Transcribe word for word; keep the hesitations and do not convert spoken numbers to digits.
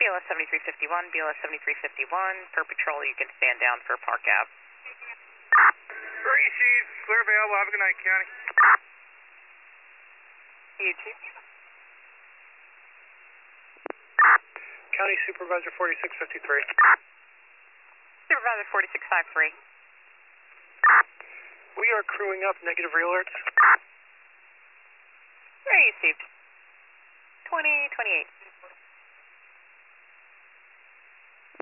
B L S seventy-three fifty-one, B L S seventy-three fifty-one, per patrol you can stand down for Park Ave. Received, clear available, have a good night, County. You too. County Supervisor forty-six fifty-three. Supervisor forty-six fifty-three. We are crewing up, negative real alerts. Received. twenty twenty-eight.